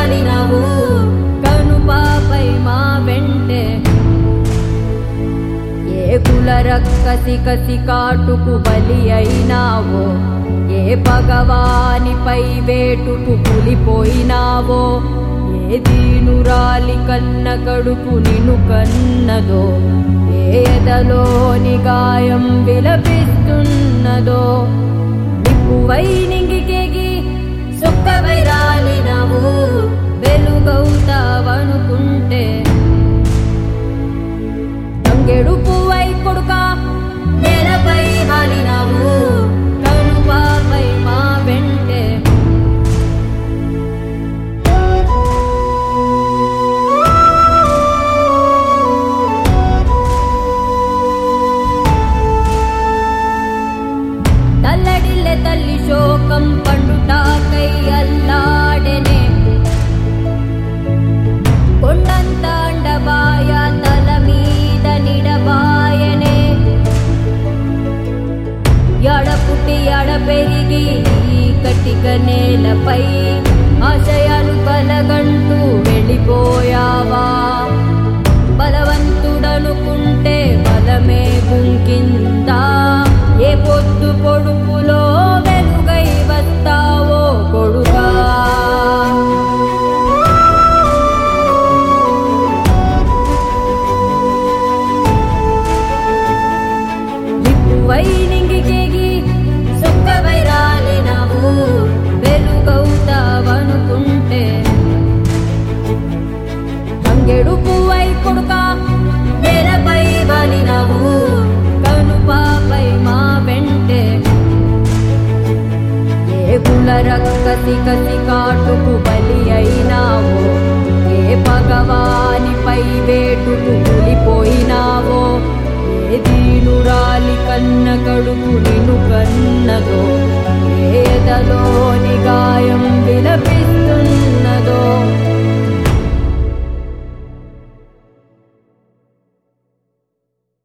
వాలినవు కనుపాపై మా వెంటే ఏ కుల రక్కసి కసి కాటుకు బలి అయినావో ఏ భగవానిపై వేటుకు పులిపోయినావో ఏ దీనురాలి కన్న కడుపు నిన్ను కన్నదో ఏ ఎదలోని గాయం విలపిస్తున్నదో నిప్పువై నింగికేగి సుక్కవై రాలినవు వెలుగవుతావనుకుంటే తంగెడు పువ్వై కొడుకా నేలపై వాలినవు కనుపాపై మా వెంటే తల్లడిల్లె తల్లి శోకం పండుటాకై అల్లాడెనే కొండంత అండబాయ తల మీద నిడబాయనే ఎడపుట్టి ఎడపెరిగి కటిక నేలపై ఆశయాలు కలగంటూ వెళ్ళిపోయావా బలవంతుడనుకుంటే బలమే గుంకిందా ఏ పొద్దు పొడుపులో వెలుగై వస్తావో కొడుకా నిప్పువై నింగికేగి సుక్కవై రాలినవు వెలుగవుతావనుకుంటే తంగెడు పువ్వై కొడుకా నేలపై వాలినవు కనుపాపై మా వెంటే ఏ కుల రక్కసి కసి కాటుకు బలి అయినావో ఏ భగవానిపై వేటుకు పులిపోయినావో ఏ దీనురాలి కన్న కడుపు నిన్ను కన్న